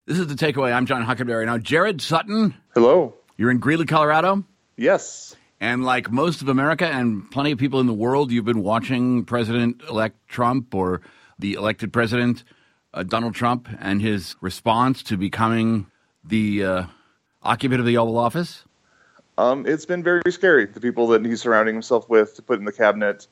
This is The Takeaway. I'm John Huckleberry. Now, Jared Sutton. Hello. You're in Greeley, Colorado? Yes. And like most of America and plenty of people in the world, you've been watching President-elect Trump or the elected president, Donald Trump, and his response to becoming the occupant of the Oval Office? It's been very scary. The people that he's surrounding himself with to put in the cabinet,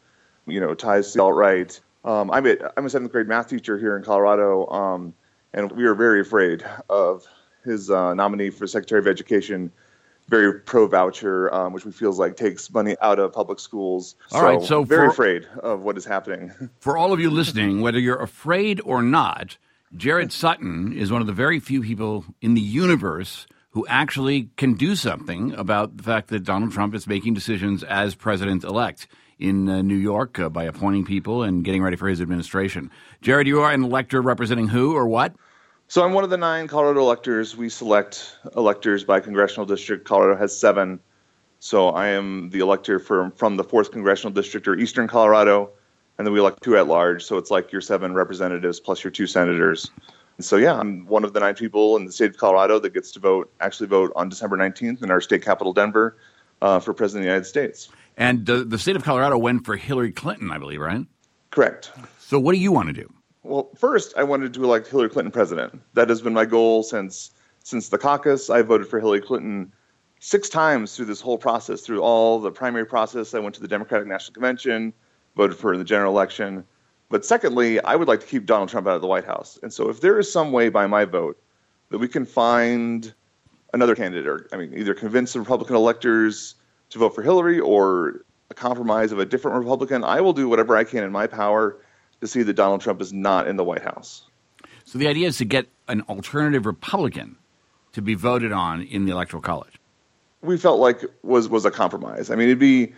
ties to the alt-right. I'm a seventh grade math teacher here in Colorado, and we are very afraid of his nominee for Secretary of Education, very pro-voucher, which we feels like takes money out of public schools. All right, so very afraid of what is happening. For all of you listening, whether you're afraid or not, Jared Sutton is one of the very few people in the universe who actually can do something about the fact that Donald Trump is making decisions as president-elect in New York by appointing people and getting ready for his administration. Jared, you are an elector representing who or what? So I'm one of the 9 Colorado electors. We select electors by congressional district. Colorado has 7. So I am the elector from the 4th congressional district, or Eastern Colorado, and then we elect 2 at large. So it's like your 7 representatives plus your 2 senators. So, yeah, I'm one of the 9 people in the state of Colorado that gets to actually vote on December 19th in our state capital, Denver, for President of the United States. And the state of Colorado went for Hillary Clinton, I believe, right? Correct. So what do you want to do? Well, first, I wanted to elect Hillary Clinton president. That has been my goal since the caucus. I voted for Hillary Clinton 6 times through this whole process, through all the primary process. I went to the Democratic National Convention, voted for her in the general election. But secondly, I would like to keep Donald Trump out of the White House. And so if there is some way by my vote that we can find another candidate, or either convince the Republican electors to vote for Hillary or a compromise of a different Republican, I will do whatever I can in my power to see that Donald Trump is not in the White House. So the idea is to get an alternative Republican to be voted on in the Electoral College. We felt like was a compromise. It'd be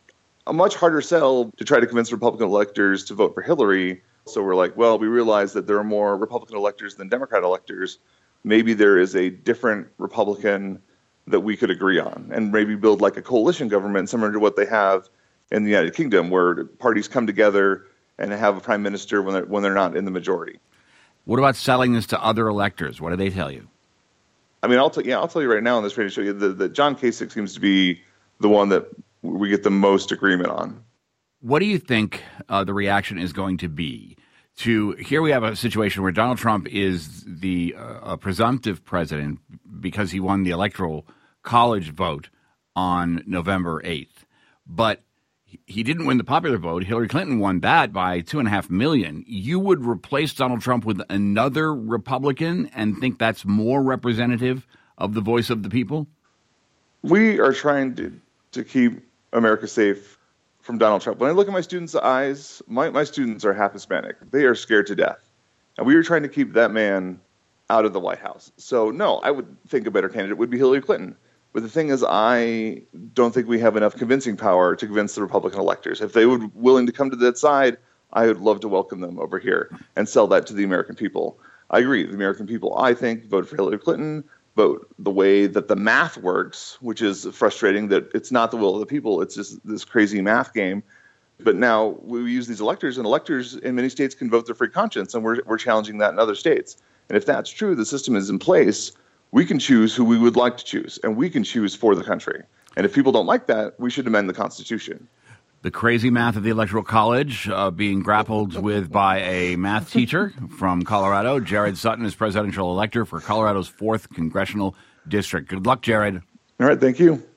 a much harder sell to try to convince Republican electors to vote for Hillary. So we're like, well, we realize that there are more Republican electors than Democrat electors. Maybe there is a different Republican that we could agree on, and maybe build like a coalition government similar to what they have in the United Kingdom, where parties come together and have a prime minister when they're not in the majority. What about selling this to other electors? What do they tell you? I'll tell you right now on this radio show that John Kasich seems to be the one that we get the most agreement on. What do you think the reaction is going to be to here we have a situation where Donald Trump is the presumptive president because he won the Electoral College vote on November 8th, but he didn't win the popular vote. Hillary Clinton won that by 2.5 million. You would replace Donald Trump with another Republican and think that's more representative of the voice of the people? We are trying to keep America safe from Donald Trump. When I look at my students' eyes, my students are half Hispanic. They are scared to death. And we are trying to keep that man out of the White House. So, no, I would think a better candidate would be Hillary Clinton. But the thing is, I don't think we have enough convincing power to convince the Republican electors. If they would willing to come to that side, I would love to welcome them over here and sell that to the American people. I agree. The American people, I think, vote for Hillary Clinton, vote the way that the math works, which is frustrating that it's not the will of the people. It's just this crazy math game. But now we use these electors, and electors in many states can vote their free conscience, and we're challenging that in other states. And if that's true, the system is in place. We can choose who we would like to choose, and we can choose for the country. And if people don't like that, we should amend the Constitution. The crazy math of the Electoral College being grappled with by a math teacher from Colorado. Jared Sutton is presidential elector for Colorado's 4th Congressional District. Good luck, Jared. All right, thank you.